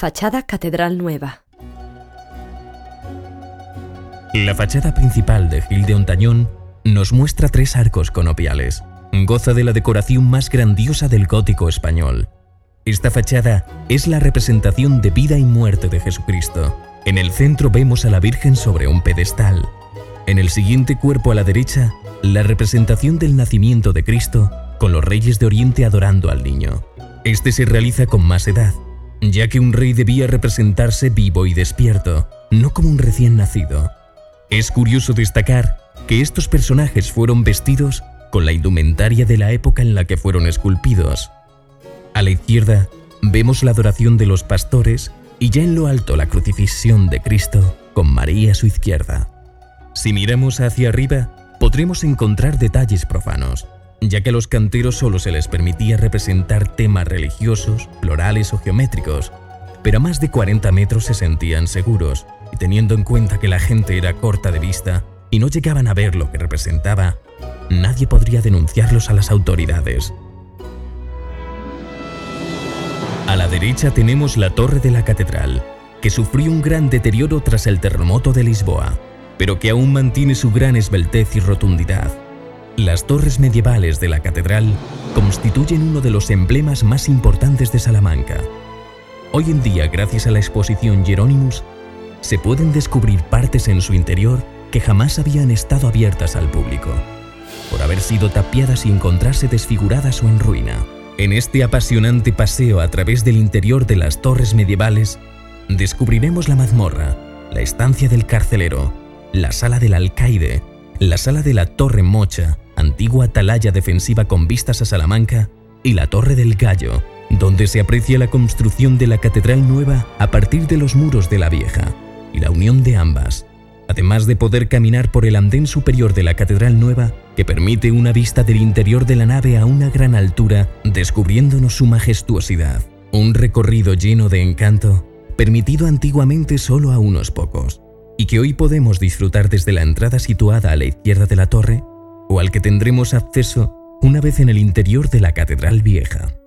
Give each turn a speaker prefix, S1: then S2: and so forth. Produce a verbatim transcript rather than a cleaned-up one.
S1: Fachada Catedral Nueva.
S2: La fachada principal de Gil de Hontañón nos muestra tres arcos conopiales. Goza de la decoración más grandiosa del gótico español. Esta fachada es la representación de vida y muerte de Jesucristo. En el centro vemos a la Virgen sobre un pedestal. En el siguiente cuerpo a la derecha, la representación del nacimiento de Cristo, con los reyes de Oriente adorando al niño. Este se realiza con más edad, ya que un rey debía representarse vivo y despierto, no como un recién nacido. Es curioso destacar que estos personajes fueron vestidos con la indumentaria de la época en la que fueron esculpidos. A la izquierda vemos la adoración de los pastores y ya en lo alto la crucifixión de Cristo con María a su izquierda. Si miramos hacia arriba, podremos encontrar detalles profanos, ya que a los canteros solo se les permitía representar temas religiosos, florales o geométricos, pero a más de cuarenta metros se sentían seguros, y teniendo en cuenta que la gente era corta de vista y no llegaban a ver lo que representaba, nadie podría denunciarlos a las autoridades. A la derecha tenemos la torre de la catedral, que sufrió un gran deterioro tras el terremoto de Lisboa, pero que aún mantiene su gran esbeltez y rotundidad. Las torres medievales de la catedral constituyen uno de los emblemas más importantes de Salamanca. Hoy en día, gracias a la exposición Hieronymus, se pueden descubrir partes en su interior que jamás habían estado abiertas al público, por haber sido tapiadas y encontrarse desfiguradas o en ruina. En este apasionante paseo a través del interior de las torres medievales, descubriremos la mazmorra, la estancia del carcelero, la sala del alcaide, la sala de la Torre Mocha, antigua atalaya defensiva con vistas a Salamanca, y la Torre del Gallo, donde se aprecia la construcción de la Catedral Nueva a partir de los muros de la Vieja, y la unión de ambas, además de poder caminar por el andén superior de la Catedral Nueva, que permite una vista del interior de la nave a una gran altura, descubriéndonos su majestuosidad. Un recorrido lleno de encanto, permitido antiguamente solo a unos pocos, y que hoy podemos disfrutar desde la entrada situada a la izquierda de la torre, o al que tendremos acceso una vez en el interior de la Catedral Vieja.